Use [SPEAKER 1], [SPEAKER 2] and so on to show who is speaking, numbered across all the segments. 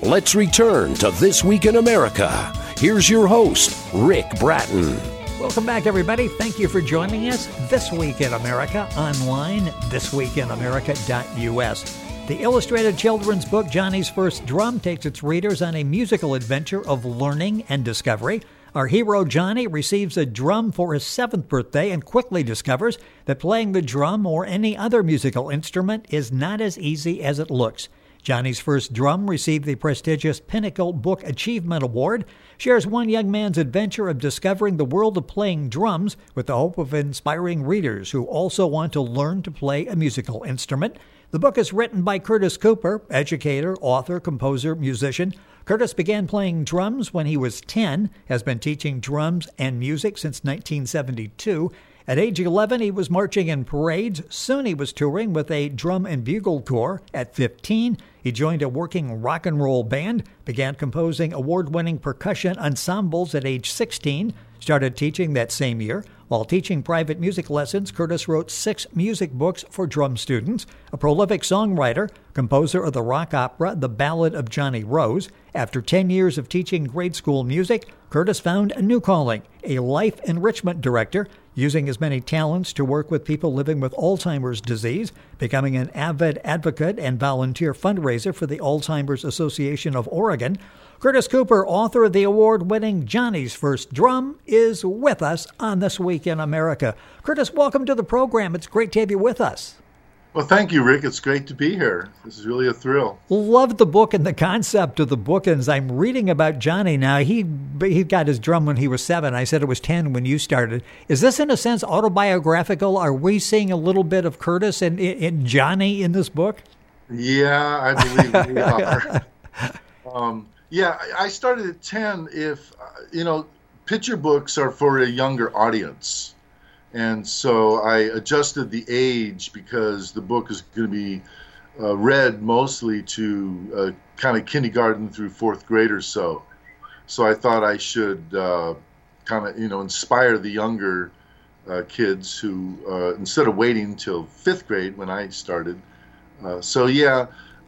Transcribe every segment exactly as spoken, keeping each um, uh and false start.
[SPEAKER 1] Let's return to This Week in America. Here's your host, Rick Bratton.
[SPEAKER 2] Welcome back, everybody. Thank you for joining us. This Week in America, online, this week in america dot u s. The illustrated children's book, Johnny's First Drum, takes its readers on a musical adventure of learning and discovery. Our hero, Johnny, receives a drum for his seventh birthday and quickly discovers that playing the drum or any other musical instrument is not as easy as it looks. Johnny's First Drum received the prestigious Pinnacle Book Achievement Award, shares one young man's adventure of discovering the world of playing drums with the hope of inspiring readers who also want to learn to play a musical instrument. The book is written by Curtis Cooper, educator, author, composer, musician. Curtis began playing drums when he was ten, has been teaching drums and music since nineteen seventy-two. At age eleven, he was marching in parades. Soon he was touring with a drum and bugle corps. At fifteen, he joined a working rock and roll band, began composing award-winning percussion ensembles at age sixteen, started teaching that same year. While teaching private music lessons, Curtis wrote six music books for drum students. A prolific songwriter, composer of the rock opera The Ballad of Johnny Rose. After ten years of teaching grade school music, Curtis found a new calling, a life enrichment director, using his many talents to work with people living with Alzheimer's disease, becoming an avid advocate and volunteer fundraiser for the Alzheimer's Association of Oregon. Curtis Cooper, author of the award-winning Johnny's First Drum, is with us on This Week in America. Curtis, welcome to the program. It's great to have you with us.
[SPEAKER 3] Well, thank you, Rick. It's great to be here. This is really a thrill.
[SPEAKER 2] Love the book and the concept of the book. And as I'm reading about Johnny now, he he got his drum when he was seven. I said it was ten when you started. Is this, in a sense, autobiographical? Are we seeing a little bit of Curtis and, and Johnny in this book?
[SPEAKER 3] Yeah, I believe we are. um, yeah, I started at ten. If, uh, you know, picture books are for a younger audience. And so I adjusted the age because the book is going to be uh, read mostly to uh, kind of kindergarten through fourth grade or so. So I thought I should uh, kind of, you know, inspire the younger uh, kids who, uh, instead of waiting till fifth grade when I started. Uh, so, yeah,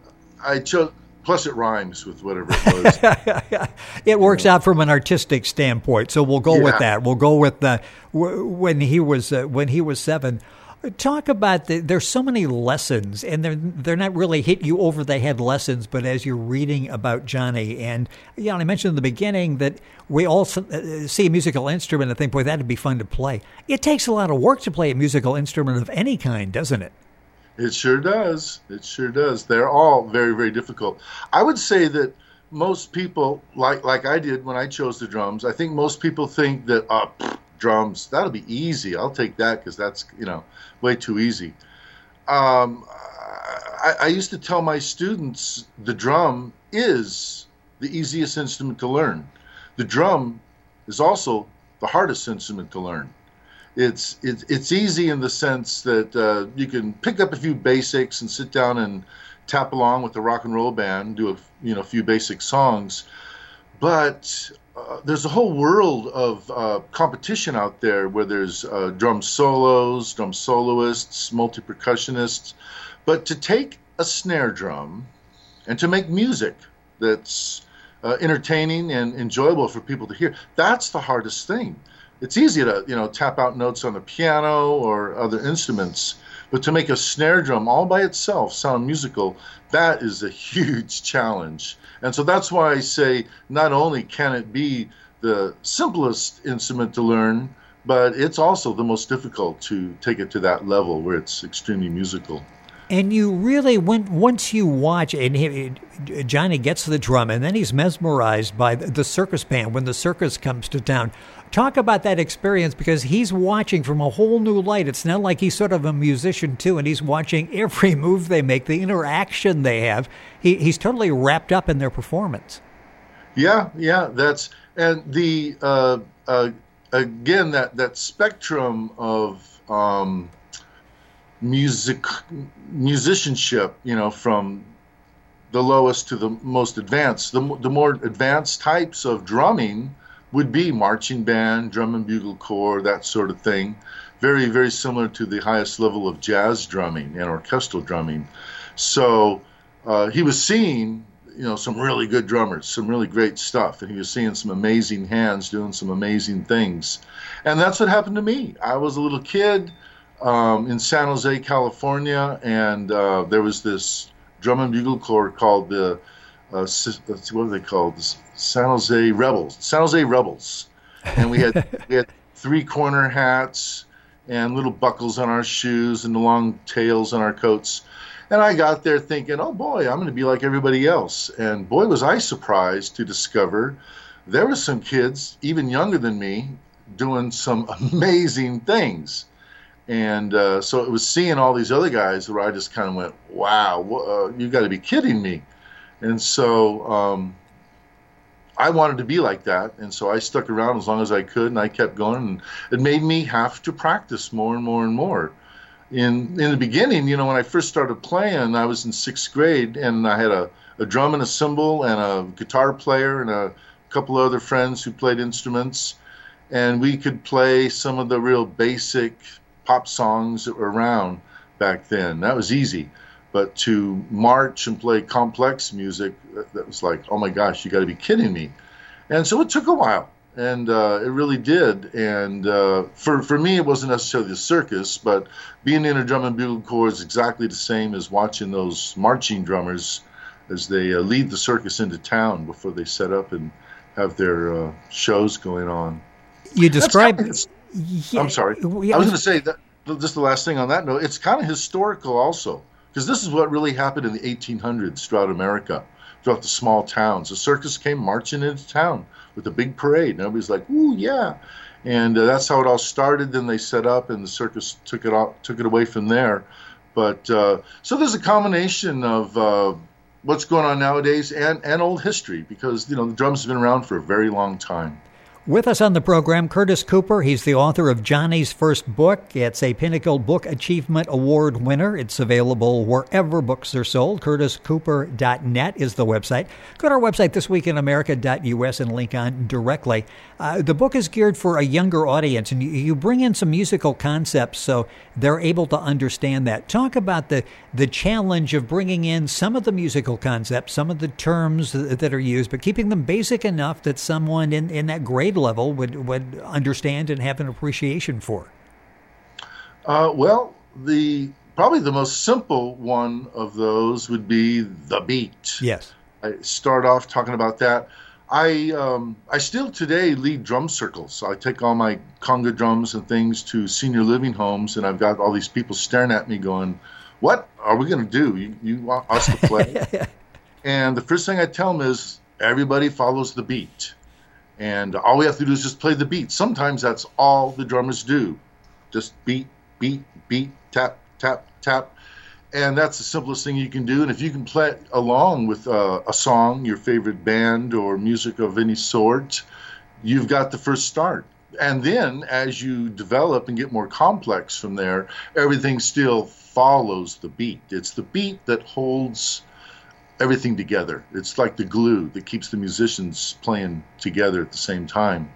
[SPEAKER 3] I chose. Plus, it rhymes with whatever it was.
[SPEAKER 2] It works out from an artistic standpoint, so we'll go yeah. with that. We'll go with the when he was uh, when he was seven. Talk about the, there's so many lessons, and they're they're not really hit you over the head lessons, but as you're reading about Johnny, and you know, I mentioned in the beginning that we all see a musical instrument and think, boy, that'd be fun to play. It takes a lot of work to play a musical instrument of any kind, doesn't it?
[SPEAKER 3] It sure does. It sure does. They're all very, very difficult. I would say that most people, like like I did when I chose the drums, I think most people think that, uh, pff, drums, that'll be easy. I'll take that because that's, you know, way too easy. Um, I, I used to tell my students the drum is the easiest instrument to learn. The drum is also the hardest instrument to learn. It's it's it's easy in the sense that uh, you can pick up a few basics and sit down and tap along with the rock and roll band, do a you know a few basic songs, but uh, there's a whole world of uh, competition out there where there's uh, drum solos, drum soloists, multi percussionists. But to take a snare drum and to make music that's uh, entertaining and enjoyable for people to hear, that's the hardest thing. It's easy to, you know, tap out notes on the piano or other instruments, but to make a snare drum all by itself sound musical, that is a huge challenge. And so that's why I say not only can it be the simplest instrument to learn, but it's also the most difficult to take it to that level where it's extremely musical.
[SPEAKER 2] And you really, when, once you watch, and he, Johnny gets the drum, and then he's mesmerized by the, the circus band when the circus comes to town. Talk about that experience, because he's watching from a whole new light. It's not like he's sort of a musician, too, and he's watching every move they make, the interaction they have. He, he's totally wrapped up in their performance.
[SPEAKER 3] Yeah, yeah, that's, and the, uh, uh, again, that, that spectrum of um, music, musicianship, you know, from the lowest to the most advanced. The, the more advanced types of drumming would be marching band, drum and bugle corps, that sort of thing. Very, very similar to the highest level of jazz drumming and orchestral drumming. So uh, he was seeing, you know, some really good drummers, some really great stuff. And he was seeing some amazing hands doing some amazing things. And that's what happened to me. I was a little kid um, in San Jose, California, and uh, there was this drum and bugle corps called the, uh, what are they called? The San Jose Rebels. San Jose Rebels. And we had, we had three-corner hats and little buckles on our shoes and the long tails on our coats. And I got there thinking, oh, boy, I'm going to be like everybody else. And boy, was I surprised to discover there were some kids, even younger than me, doing some amazing things. And uh, so it was seeing all these other guys where I just kind of went, wow, uh, you got to be kidding me. And so um, I wanted to be like that. And so I stuck around as long as I could, and I kept going. And it made me have to practice more and more and more. In in the beginning, you know, when I first started playing, I was in sixth grade, and I had a, a drum and a cymbal and a guitar player and a couple of other friends who played instruments, and we could play some of the real basic pop songs that were around back then. That was easy. But to march and play complex music, that was like, oh my gosh, you got to be kidding me. And so it took a while. And uh, it really did. And uh, for, for me, it wasn't necessarily the circus, but being in a drum and bugle corps is exactly the same as watching those marching drummers as they uh, lead the circus into town before they set up and have their uh, shows going on.
[SPEAKER 2] You described...
[SPEAKER 3] Yeah, I'm sorry. I was going to say, that just the last thing on that note, it's kind of historical also, because this is what really happened in the eighteen hundreds throughout America, throughout the small towns. The circus came marching into town with a big parade, and everybody's like, ooh, yeah. And uh, that's how it all started. Then they set up, and the circus took it off, took it away from there. But uh, so there's a combination of uh, what's going on nowadays and, and old history, because, you know, the drums have been around for a very long time.
[SPEAKER 2] With us on the program, Curtis Cooper. He's the author of Johnny's First Book. It's a Pinnacle Book Achievement Award winner. It's available wherever books are sold. curtis cooper dot net is the website. Go to our website, this week in america dot u s, and link on directly. Uh, the book is geared for a younger audience, and you, you bring in some musical concepts so they're able to understand that. Talk about the, the challenge of bringing in some of the musical concepts, some of the terms that are used, but keeping them basic enough that someone in, in that grade level would would understand and have an appreciation for.
[SPEAKER 3] Uh, well, the probably the most simple one of those would be the beat.
[SPEAKER 2] Yes.
[SPEAKER 3] I start off talking about that. I um, I still today lead drum circles. I take all my conga drums and things to senior living homes, and I've got all these people staring at me going, what are we going to do? You, you want us to play? And the first thing I tell them is, everybody follows the beat. And all we have to do is just play the beat. Sometimes that's all the drummers do. Just beat, beat, beat, tap, tap, tap. And that's the simplest thing you can do. And if you can play along with uh, a song, your favorite band or music of any sort, you've got the first start. And then as you develop and get more complex from there, everything still follows the beat. It's the beat that holds everything together. It's like the glue that keeps the musicians playing together at the same time.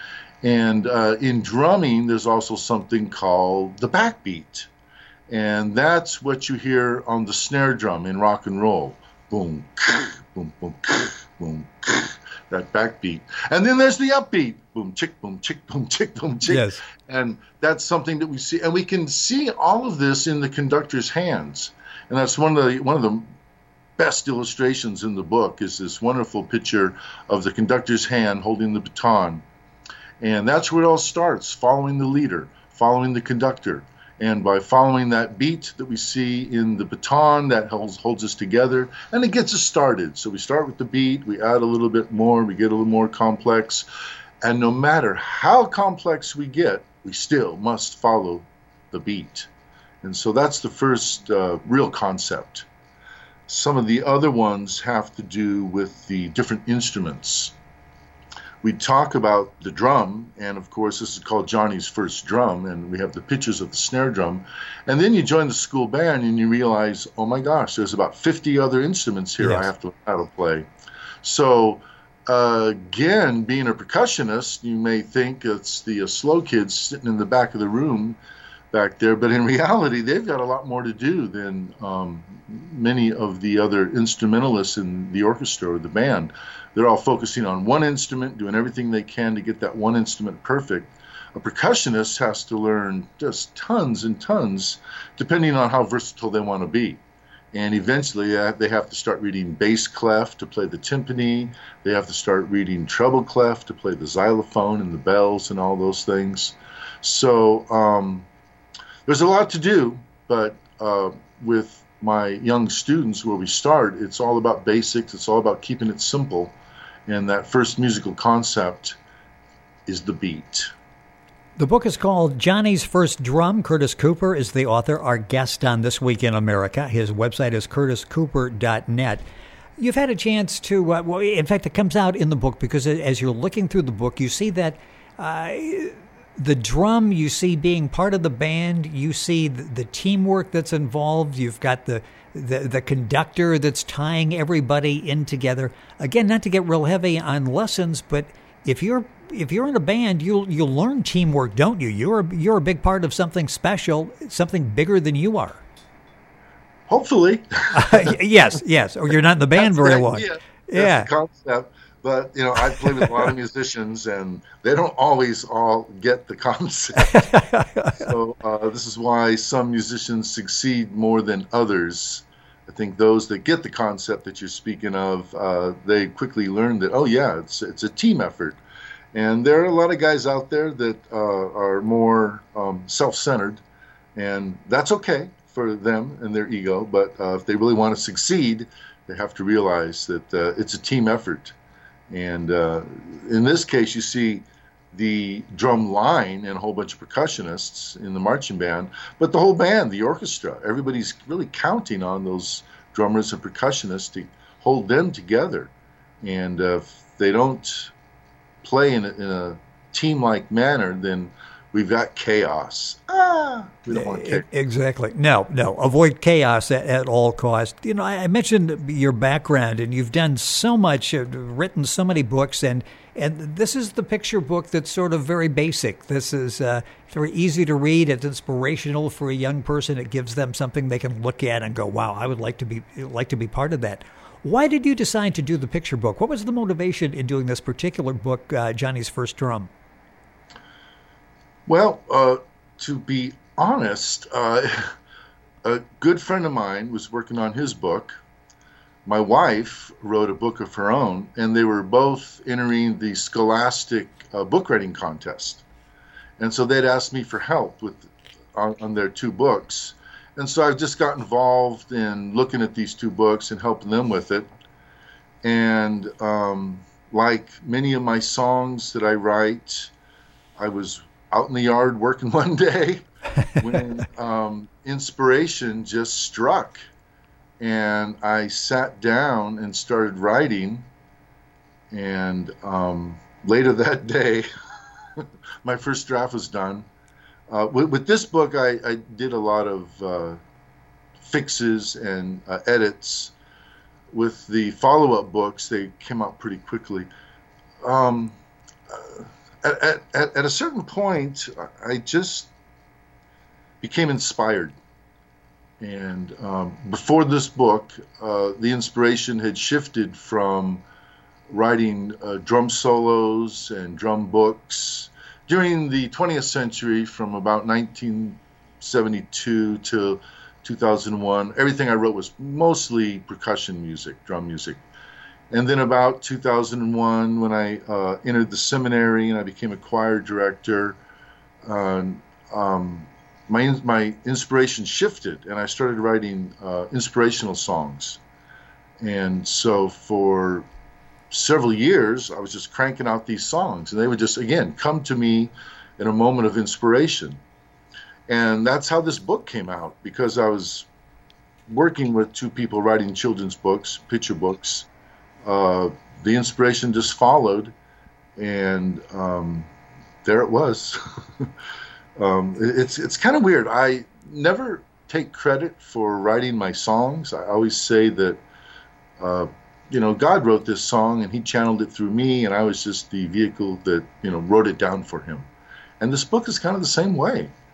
[SPEAKER 3] And uh, in drumming, there's also something called the backbeat. And that's what you hear on the snare drum in rock and roll. Boom, boom, boom, boom, that backbeat. And then there's the upbeat. Boom, chick, boom, chick, boom, chick, boom, chick.
[SPEAKER 2] Yes.
[SPEAKER 3] And that's something that we see. And we can see all of this in the conductor's hands. And that's one of the one of the best illustrations in the book is this wonderful picture of the conductor's hand holding the baton. And that's where it all starts, following the leader, following the conductor. And by following that beat that we see in the baton, that holds, holds us together, and it gets us started. So we start with the beat, we add a little bit more, we get a little more complex. And no matter how complex we get, we still must follow the beat. And so that's the first uh, real concept. Some of the other ones have to do with the different instruments. We talk about the drum, and of course this is called Johnny's First Drum, and we have the pictures of the snare drum. And then you join the school band and you realize, oh my gosh, there's about fifty other instruments here. Yes. I have to learn how to play. So uh, again, being a percussionist, you may think it's the uh, slow kids sitting in the back of the room back there. But in reality, they've got a lot more to do than um, many of the other instrumentalists in the orchestra or the band. They're all focusing on one instrument, doing everything they can to get that one instrument perfect. A percussionist has to learn just tons and tons, depending on how versatile they want to be. And eventually uh, they have to start reading bass clef to play the timpani. They have to start reading treble clef to play the xylophone and the bells and all those things. So um, there's a lot to do, but uh, with my young students where we start, it's all about basics. It's all about keeping it simple. And that first musical concept is the beat.
[SPEAKER 2] The book is called Johnny's First Drum. Curtis Cooper is the author, our guest on This Week in America. His website is curtis cooper dot net. You've had a chance to, uh, well, in fact, it comes out in the book because as you're looking through the book, you see that uh, the drum, you see being part of the band, you see the, the teamwork that's involved, you've got the, the, the conductor that's tying everybody in together. Again, not to get real heavy on lessons, but if you're If you're in a band, you'll you'll learn teamwork, don't you? You're a, you're a big part of something special, something bigger than you are.
[SPEAKER 3] Hopefully.
[SPEAKER 2] uh, yes, yes. Or you're not in the band
[SPEAKER 3] That's
[SPEAKER 2] very
[SPEAKER 3] the
[SPEAKER 2] long.
[SPEAKER 3] idea.
[SPEAKER 2] Yeah.
[SPEAKER 3] That's the concept. But, you know, I play with a lot of musicians, and they don't always all get the concept. So uh, this is why some musicians succeed more than others. I think those that get the concept that you're speaking of, uh, they quickly learn that, oh, yeah, it's it's a team effort. And there are a lot of guys out there that uh, are more um, self-centered, and that's okay for them and their ego. But uh, if they really want to succeed, they have to realize that uh, it's a team effort. And uh, in this case, you see the drum line and a whole bunch of percussionists in the marching band, but the whole band, the orchestra, everybody's really counting on those drummers and percussionists to hold them together. And uh, if they don't play in a, in a team-like manner, then we've got chaos. Ah, we don't want chaos.
[SPEAKER 2] Exactly. No, no. Avoid chaos at, at all costs. You know, I, I mentioned your background, and you've done so much, uh, written so many books, and and this is the picture book that's sort of very basic. This is uh, very easy to read. It's inspirational for a young person. It gives them something they can look at and go, "Wow, I would like to be like to be part of that." Why did you decide to do the picture book? What was the motivation in doing this particular book, uh, Johnny's First Drum?
[SPEAKER 3] Well, uh, to be honest, uh, a good friend of mine was working on his book. My wife wrote a book of her own, and they were both entering the Scholastic uh, book writing contest. And so they'd asked me for help with on, on their two books. And so I've just got involved in looking at these two books and helping them with it. And um, like many of my songs that I write, I was out in the yard working one day when um, inspiration just struck. And I sat down and started writing. And um, later that day, my first draft was done. Uh, with, with this book, I, I did a lot of uh, fixes and uh, edits. With the follow-up books, they came out pretty quickly. Um, uh, at, at, at a certain point, I just became inspired. And um, before this book, uh, the inspiration had shifted from writing uh, drum solos and drum books. During the twentieth century, from about nineteen seventy-two to two thousand one, everything I wrote was mostly percussion music, drum music. And then about two thousand one, when I uh, entered the seminary and I became a choir director, uh, um, my my inspiration shifted, and I started writing uh, inspirational songs. And so for several years, I was just cranking out these songs, and they would just, again, come to me in a moment of inspiration. And that's how this book came out, because I was working with two people writing children's books, picture books. Uh, the inspiration just followed, and um, there it was. um, it, it's it's kind of weird. I never take credit for writing my songs. I always say that uh, you know, God wrote this song and he channeled it through me, and I was just the vehicle that, you know, wrote it down for him. And this book is kind of the same way.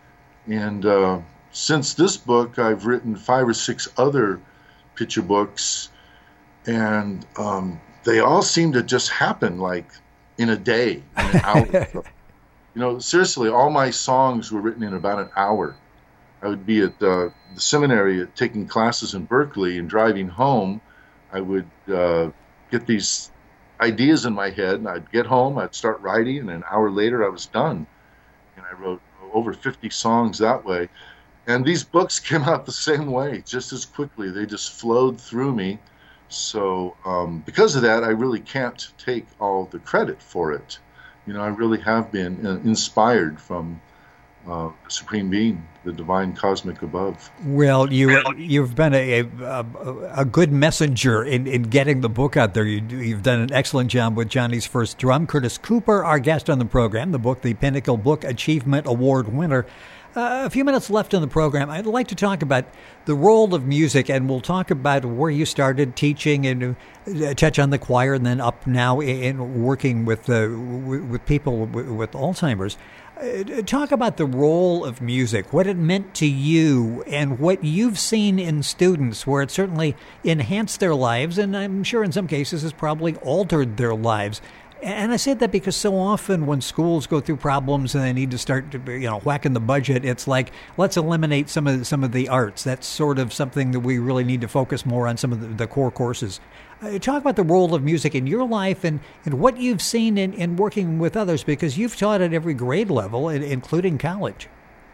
[SPEAKER 3] And uh, since this book, I've written five or six other picture books, and um, they all seem to just happen like in a day, in an hour. You know, seriously, all my songs were written in about an hour. I would be at uh, the seminary at, taking classes in Berkeley, and driving home, I would uh, get these ideas in my head, and I'd get home, I'd start writing, and an hour later I was done. And I wrote over fifty songs that way. And these books came out the same way, just as quickly. They just flowed through me. So um, because of that, I really can't take all the credit for it. You know, I really have been uh, inspired from uh, the Supreme Being, the divine cosmic above.
[SPEAKER 2] Well, you, you've been a, a, a good messenger in, in getting the book out there. You, you've done an excellent job with Johnny's First Drum. Curtis Cooper, our guest on the program, the book, the Pinnacle Book Achievement Award winner. Uh, a few minutes left in the program. I'd like to talk about the role of music, and we'll talk about where you started teaching and uh, touch on the choir, and then up now in, in working with uh, with people with, with Alzheimer's. Uh, talk about the role of music, what it meant to you, and what you've seen in students, where it certainly enhanced their lives, and I'm sure in some cases has probably altered their lives. And I say that because so often when schools go through problems and they need to start, you know, whacking the budget, it's like, let's eliminate some of the, some of the arts. That's sort of something that we really need to focus more on, some of the, the core courses. Uh, talk about the role of music in your life, and, and what you've seen in, in working with others, because you've taught at every grade level, including college.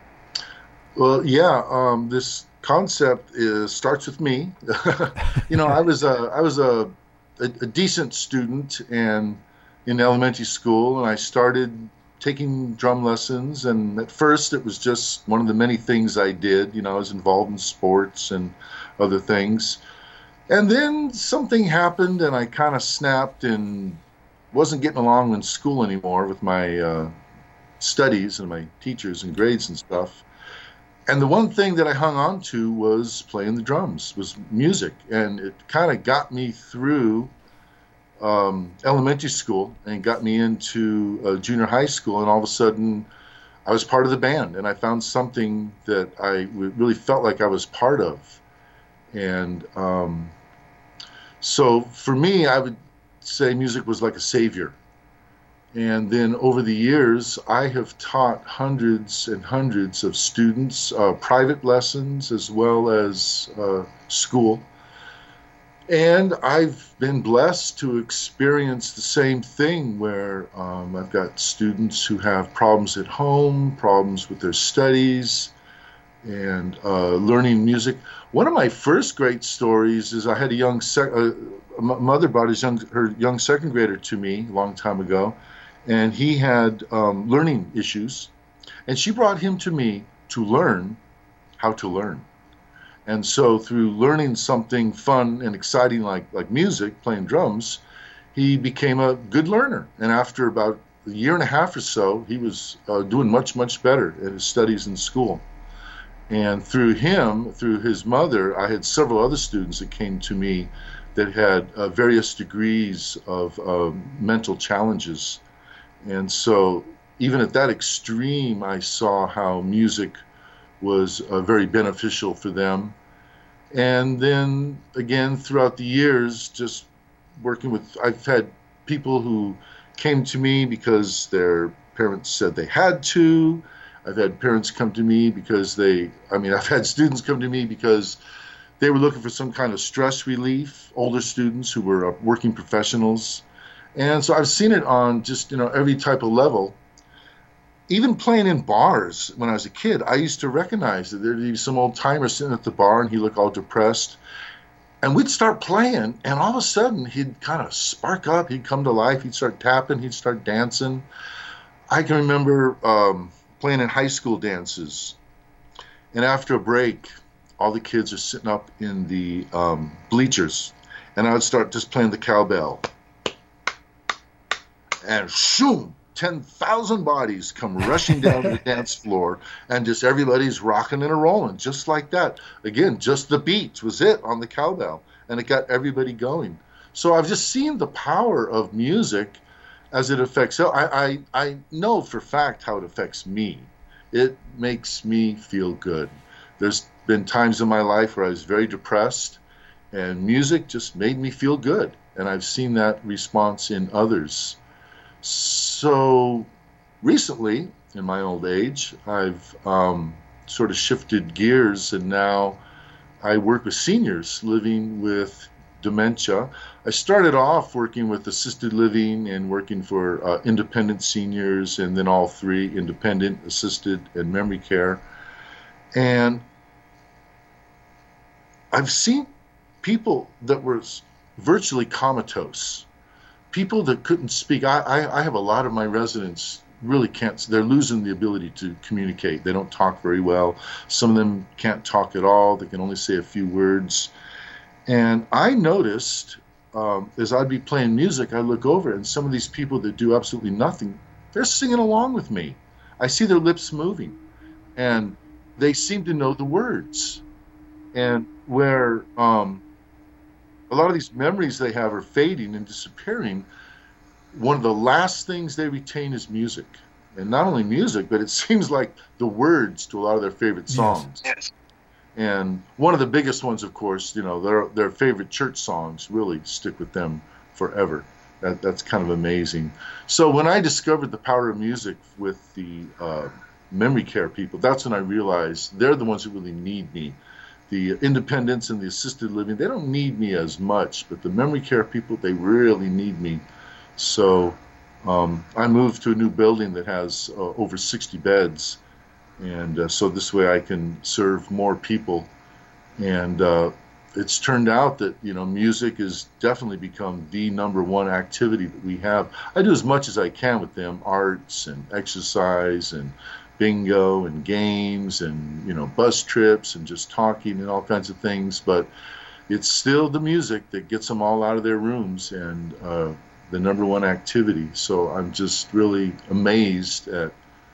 [SPEAKER 3] Well, yeah, um, this concept is starts with me. You know, I was a I was a, a, a decent student and in elementary school, and I started taking drum lessons, and at first it was just one of the many things I did. You know, I was involved in sports and other things. And then something happened, and I kind of snapped and wasn't getting along in school anymore with my uh, studies and my teachers and grades and stuff. And the one thing that I hung on to was playing the drums, was music. And it kind of got me through um, elementary school and got me into uh, junior high school. And all of a sudden, I was part of the band, and I found something that I really felt like I was part of. And um, so for me, I would say music was like a savior. And then over the years, I have taught hundreds and hundreds of students, uh, private lessons as well as uh, school. And I've been blessed to experience the same thing where um, I've got students who have problems at home, problems with their studies, and uh, learning music. One of my first great stories is I had a young sec- uh, a mother brought his young, her young second grader to me a long time ago, and he had um, learning issues, and she brought him to me to learn how to learn. And so through learning something fun and exciting like, like music, playing drums, he became a good learner. And after about a year and a half or so, he was uh, doing much, much better at his studies in school. And through him, through his mother, I had several other students that came to me that had uh, various degrees of uh, mental challenges. And so even at that extreme, I saw how music was uh, very beneficial for them. And then again, throughout the years, just working with, I've had people who came to me because their parents said they had to. I've had parents come to me because they, I mean, I've had students come to me because they were looking for some kind of stress relief, older students who were uh, working professionals. And so I've seen it on just, you know, every type of level. Even playing in bars when I was a kid, I used to recognize that there'd be some old timer sitting at the bar and he'd look all depressed. And we'd start playing, and all of a sudden he'd kind of spark up, he'd come to life, he'd start tapping, he'd start dancing. I can remember um, playing in high school dances, and after a break, all the kids are sitting up in the um, bleachers, and I would start just playing the cowbell. And shoom! ten thousand bodies come rushing down to the dance floor, and just everybody's rocking and rolling, just like that. Again, just the beat was it on the cowbell, and it got everybody going. So I've just seen the power of music as it affects. So I, I, I know for a fact how it affects me. it makes me feel good. There's been times in my life where I was very depressed, and music just made me feel good. And I've seen that response in others. So recently, in my old age, I've um, sort of shifted gears, and now I work with seniors living with dementia. I started off working with assisted living and working for uh, independent seniors, and then all three, independent, assisted, and memory care. And I've seen people that were virtually comatose, people that couldn't speak. I, I, I have a lot of my residents really can't, they're losing the ability to communicate. They don't talk very well. Some of them can't talk at all. They can only say a few words. And I noticed um, as I'd be playing music, I look over and some of these people that do absolutely nothing, they're singing along with me. I see their lips moving and they seem to know the words. And where um, a lot of these memories they have are fading and disappearing, one of the last things they retain is music. And not only music, but it seems like the words to a lot of their favorite songs. Yes. Yes. And one of the biggest ones, of course, you know, their their favorite church songs really stick with them forever. That that's kind of amazing. So when I discovered the power of music with the uh, memory care people, that's when I realized they're the ones who really need me. The independents and the assisted living, they don't need me as much, but the memory care people, they really need me. So um, I moved to a new building that has uh, over sixty beds. And uh, so this way I can serve more people. And uh, it's turned out that, you know, music has definitely become the number one activity that we have. I do as much as I can with them, arts and exercise and bingo and games and, you know, bus trips and just talking and all kinds of things. But it's still the music that gets them all out of their rooms and uh, the number one activity. So I'm just really amazed at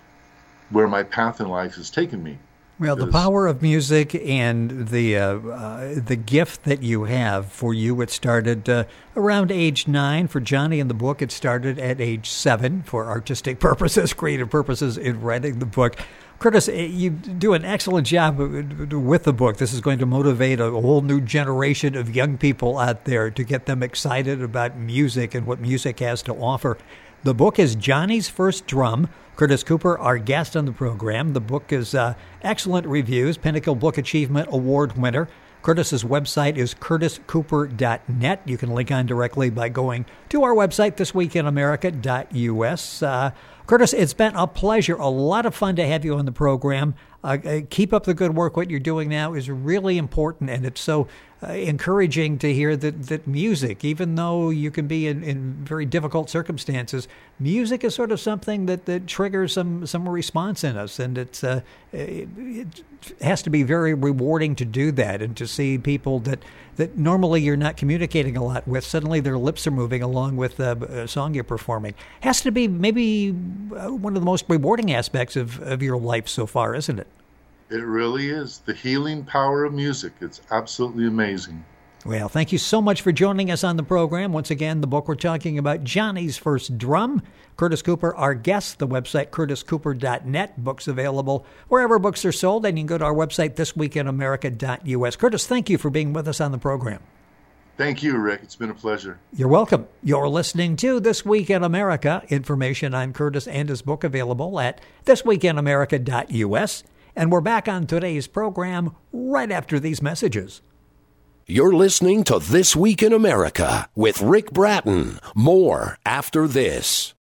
[SPEAKER 3] where my path in life has taken me.
[SPEAKER 2] Well, the power of music and the uh, uh, the gift that you have. For you, it started uh, around age nine. For Johnny in the book, it started at age seven for artistic purposes, creative purposes in writing the book. Curtis, you do an excellent job with the book. This is going to motivate a whole new generation of young people out there to get them excited about music and what music has to offer. The book is Johnny's First Drum. Curtis Cooper, our guest on the program. The book is uh, excellent reviews, Pinnacle Book Achievement Award winner. Curtis's website is curtis cooper dot net. You can link on directly by going to our website, this week in america dot u s. Uh, Curtis, it's been a pleasure, a lot of fun to have you on the program. Uh, keep up the good work. What you're doing now is really important, and it's so uh, encouraging to hear that, that music, even though you can be in, in very difficult circumstances, music is sort of something that, that triggers some, some response in us, and it's uh, it, it has to be very rewarding to do that and to see people that, that normally you're not communicating a lot with, suddenly their lips are moving along with uh, a song you're performing. Has to be maybe one of the most rewarding aspects of, of your life so far, isn't it?
[SPEAKER 3] It really is. The healing power of music. It's absolutely amazing.
[SPEAKER 2] Well, thank you so much for joining us on the program. Once again, the book we're talking about, Johnny's First Drum. Curtis Cooper, our guest. The website, curtis cooper dot net. Books available wherever books are sold. And you can go to our website, this week in america dot u s. Curtis, thank you for being with us on the program.
[SPEAKER 3] Thank you, Rick. It's been a pleasure.
[SPEAKER 2] You're welcome. You're listening to This Week in America. Information on Curtis and his book available at this week in america dot u s. And we're back on today's program right after these messages.
[SPEAKER 1] You're listening to This Week in America with Rick Bratton. More after this.